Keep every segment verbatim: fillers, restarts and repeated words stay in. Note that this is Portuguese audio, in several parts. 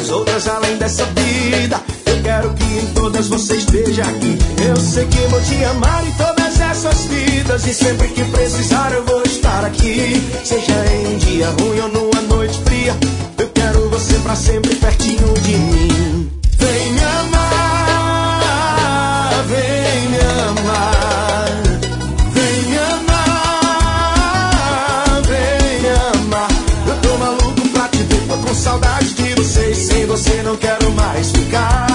mais outras além dessa vida. Eu quero que em todas você esteja aqui. Eu sei que vou te amar em todas essas vidas, e sempre que precisar eu vou estar aqui. Seja em um dia ruim ou numa noite fria, eu quero você pra sempre pertinho de mim. Vem me amar, vem me amar, vem me amar, vem me amar. Eu tô maluco pra te ver, tô com saudade de você, e sem você não quero mais ficar.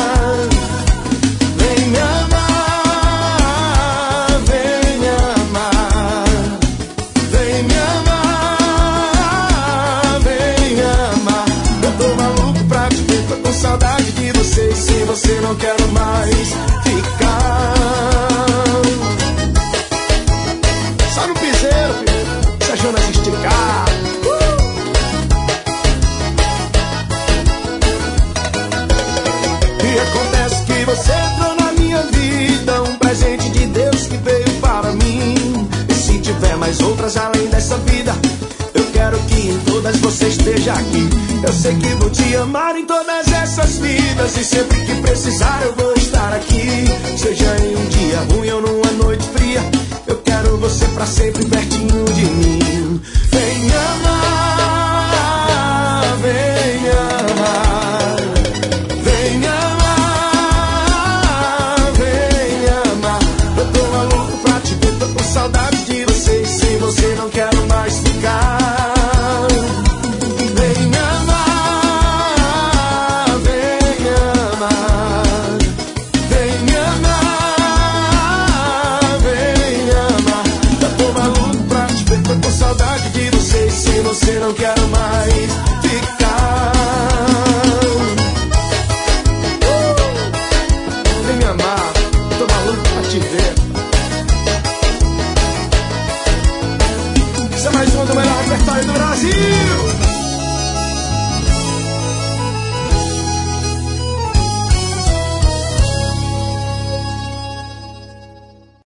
Vem me amar, vem me amar, vem me amar, vem me amar. Eu tô maluco pra te ver, tô com saudade de você, e sem você não quero mais ficar. Só no piseiro, se a Jonas esticar. E acontece que você entrou na minha vida, um presente de Deus que veio para mim. E se tiver mais outras além dessa vida, eu quero que em todas você esteja aqui. Eu sei que vou te amar em todas essas vidas, e sempre que precisar eu vou estar aqui. Seja em um dia ruim ou numa noite fria, eu quero você pra sempre pertinho de mim. Vem me amar, vem me amar, vem me amar, vem me amar. Eu tô maluco pra te ver, tô com saudade de você, e sem você não quero mais ficar. Vem me amar, vem me amar, vem me amar, vem me amar. Eu tô maluco pra te ver, tô com saudade de você, e sem você não quero mais ficar. Vem me amar, tô maluco pra te ver. Isso é mais um do melhor repertório do Brasil.